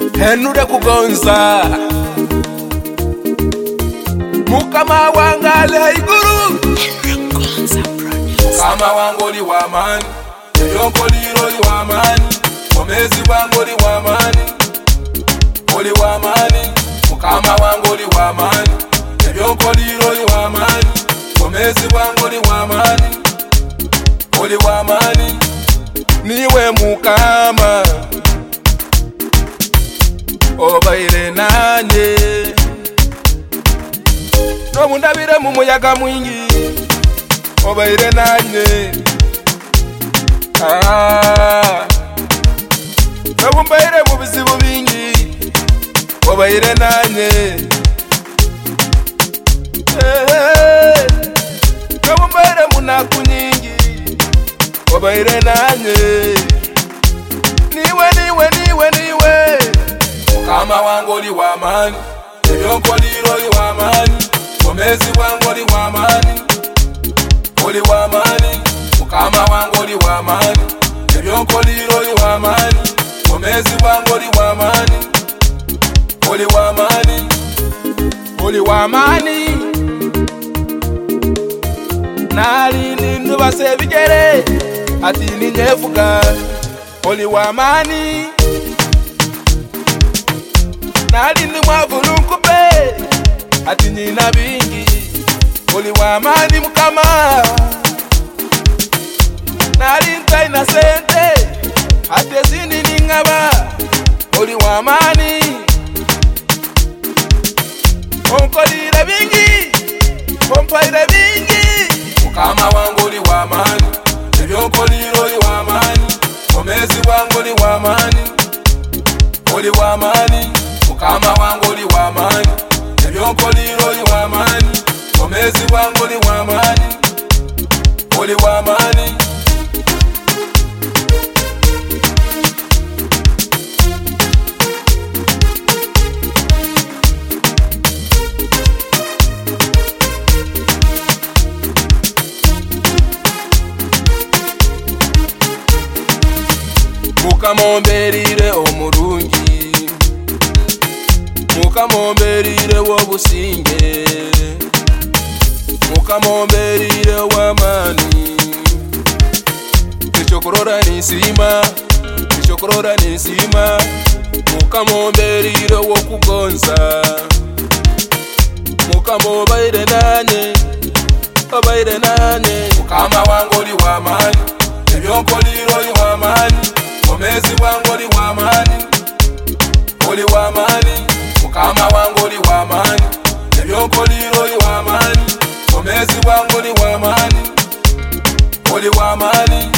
Henude kugonza Mukama wangale iguru Mukama wangoli wamani Yokoliro wamani Omezi wangoli wamani Oli wamani Mukama wangoli wamani Yokoliro wamani Omezi wangoli wamani Oli wamani Niwe Mukama Obaire nanye No mundabire mu muyaga mwingi Obaire nanye No mumbaire mu bizibu bingi Obaire nanye No mumbaire mu naku nyingi Obaire nanye Niwe Mukama wangoli wamani Yokoliro wamani Omezi wangoli wamani Oli wamani Mukama wangoli wamani Yokoliro wamani Omezi wangoli wamani Oli wamani Oli wamani Nali nindu basebigere Ati ninyefuga Oli wamani Nali ni mwavulu nkube Ati nina bingi Oli wamani Mukama Nali ntai na sente Ati zini ningaba Oli wamani Onkolire bingi Ompaire bingi Mukama wangoli wamani Yonkoliro wamani Omezi wangoli wamani Oli wamani Mukama wangoli wamani Yonkoliro wamani Omezi wangoli wamani Oli wamani Mukama omberire omurungi Mukama omberire wobusinge Mukama omberire wamani Nichokorora nisima Mukama omberire wokugonza Mukama obaire nanye Mukama wangoli wamani Yonkoliro wamani Omezi wangoli wamani Oli wamani Mukama wangoli wamani Yonkoliro wamani Omezi wangoli wamani Oli wamani